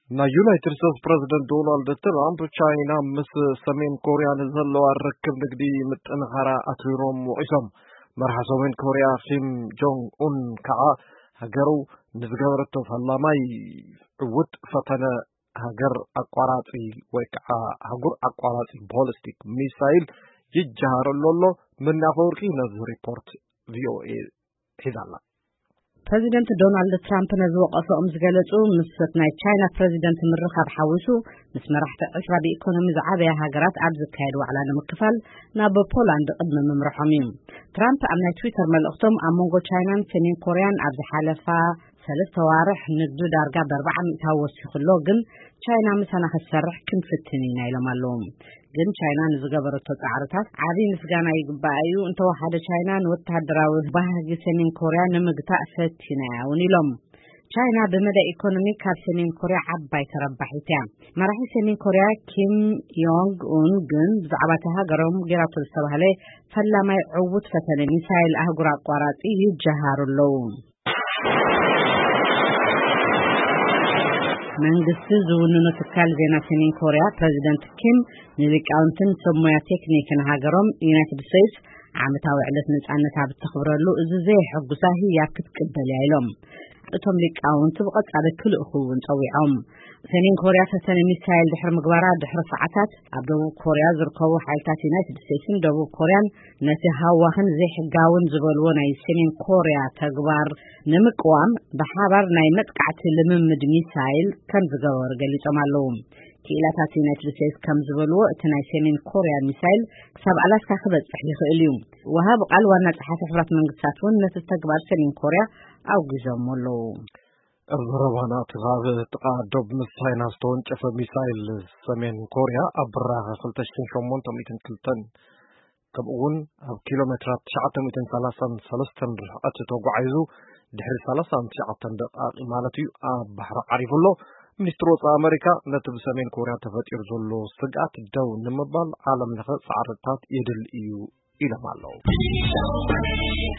Na United States President Donald Trump China ምስ ሰሜን ኮሪያ ንዘለዋ ርክብ ንግዲ ምጥንኻራ ኣትዊሮም ውዒሶም መራሒ ሰሜን ኮሪያ ኪም ጆንግ ኡን ከዓ ሃገሩ ንዝገበረቶ ፈላማይ ዕውት ፈተነ ሃገር ኣቋራፂ ወይ ከዓ ሃገር ኣቋራፂ ባሊስቲክ ሚሳይል ይጀሃረሉ ኣሎ ምናፈወርቂ ነዚ ሪፖርት ቪኦኤ ሒዛላ President Donald Trump ነዝወቀሶም ዝገለጹ ምስት ናይ ቻይና ፕሬዚደንት ምርኻብ ሓዊሱ ምስ መራሕቲ ዕስራ ብኢኮኖሚ ዝዓበያ ሃገራት ኣብ ዝካየድ ዋዕላ ንምክፋል ናብ ፖላንድ ቅድሚ ምምርሖም እዩ ትራምፕ ኣብ ናይ ትዊተር መልእኽቶም ኣብ መንጎ ቻይናን ሰሜን ኮርያን ኣብ ዝሓለፋ 3 ዋርሕ ንግዱ ዳርጋ ብ400 ወሲኹሎ ግን ቻይና ምሳና ክሰርሕ ክንፍትን ኢና ኢሎም ኣለዉ ግን ቻይና ንዝገበረቶ ጻዕርታት ዓቢ ምስጋና ይግባእ እንተወሓደ ቻይና ንወተሃደራዊ ባህጊ ሰሜን ኮርያ ንምግታእ ፈቲና እውን ኢሎም ቻይና በመዳ ኢኮኖሚ ካብ ሰሜን ኮርያ ዓባይ ተረባሒት እያ መራሒ ሰሜን ኮርያ ኪም ዮንግ ኡን ግን ብዛዕባ ሃገሮም ጌራቶ ዝተባህለ ፈላማይ ዕውት ፈተነ ሚሳይል ኣህጉር ኣቋራፂ ይጀሃሩሉ መንግስት ዝውንኑ ትካል ዜና ሰሜን ኮርያ ፕሬዚደንት ኪም ንሊቃውንትን ሰሞያ ቴክኒክን ሃገሮም ዩናይትድ ስቴትስ ዓመታዊ ዕለት ነጻነት ኣብ ተኽብረሉ እዚ ዘይሕጉሳ ህያብ ክትቅበል ኢሎም እቶም ሊቃውንት ብቐጻሊ ክልእኹውን ፀዊዖም ሰሜን ኮርያ ፈተነ ሚሳይል ድሕሪ ምግባራ ድሕሪ ሰዓታት ኣብ ደቡብ ኮርያ ዝርከቡ ሓይልታት ዩናይትድ ስቴትስን ደቡብ ኮርያን ነቲ ሃዋኽን ዘይሕጋውን ዝበልዎ ናይ ሰሜን ኮርያ ተግባር ንምቅዋም ብሓባር ናይ መጥቃዕቲ ልምምድ ሚሳይል ከም ዝገበሩ ገሊፆም ኣለዉ ክኢላታት ዩናይትድ ስቴትስ ከም ዝበልዎ እቲ ናይ ሰሜን ኮርያ ሚሳይል ክሳብ ኣላስካ ክበጽሕ ይኽእል እዩ ወሃብ ቃል ዋና ጸሓፊ ሕብረት መንግስታት እውን ነቲ ተግባር ሰሜን ኮርያ ኣውጊዞም ኣለዉ الضربان اعتقاد تقادب مساينا استونجف ميسايل سمين كوريا أبراغ خلتشتين شمون تميتن كلتن كبقون كيلومترات شعطن ميتن سلستن رحقات توقعيزو دحر سلسان شعطن دقاق إمالتي بحر عريف الله منستروس أمريكا نتب سمين كوريا تفتير زولو سقات الدو نمبال عالم لخص عرطات يدل إيو إلى مالو